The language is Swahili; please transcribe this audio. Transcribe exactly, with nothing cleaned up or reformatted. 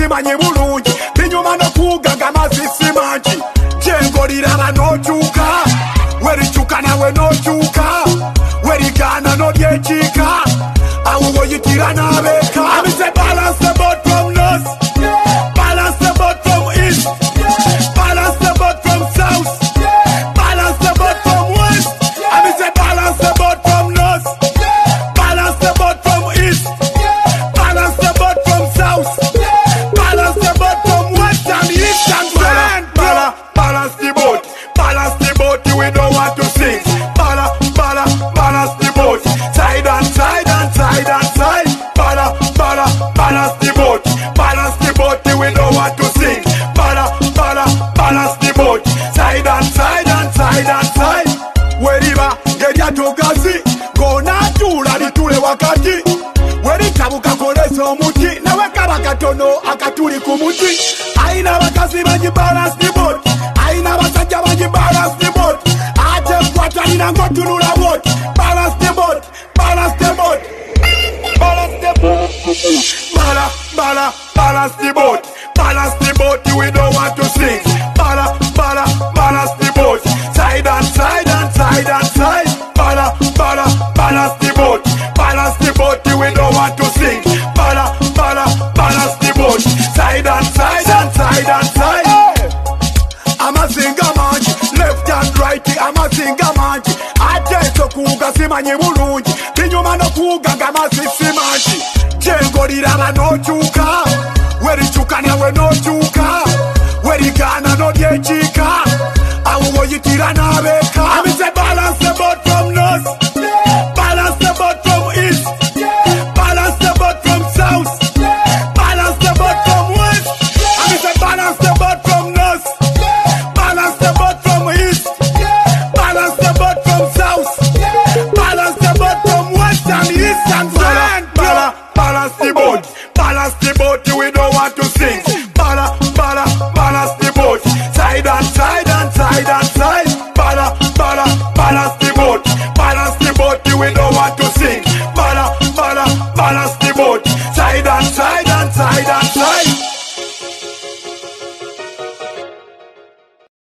simanyi bulungi binyuma nokuga nga mazisi mangi jengoliraba nokyuka werikyuka nawe nokyuka werigana nolyekiika awo woyitira n'abeeka amise balance the boat from north balance the boat from east balance the boat from south balance the boat from west amise balance the boat from north balance the boat from east balance the boat from south balance the boat from west and east and west balance the boat balance the boat we don't want to sink bala bala balance the boat side and side and side and side bala bala balance the boat balance the boat we don't want to sink bala bala balance the boat side and side and side and side weriba geryatogazi gonatula litule wakati weritabuka kolesa omuti nawe kaba katono akatuli ku muti aina bakazi bangi balance the boat aina basajja bangi balance the boat ate kwatalina ngotunula boat balance the boat balance the boat balance the boat bala bala balance the boat balance the boat we don't want to sink bala bala balance the boat side and side and side and side bala bala balance the boat balance the boat we don't want to sink bala bala balance the boat side and side and side and side amazinga mangi left and right amazinga mangi ateso kuga simanyi bulungi binyuma nokuga nga mazisi mangi jengoliraba nokyuka werikyuka nawe nokyuka werigana nolyekiika awo woyitira n'abeeka amise balance the boat from north balance the boat from east balance the boat from south balance the boat from west amise balance the boat from north balance the boat from east balance the boat from south balance the boat from west and east and west bala balance the boat balance the boat we don't want to sink bala bala balance the boat side and side and side and side bala bala balance the boat balance the boat we don't want to sink bala bala balance the boat side and side and side and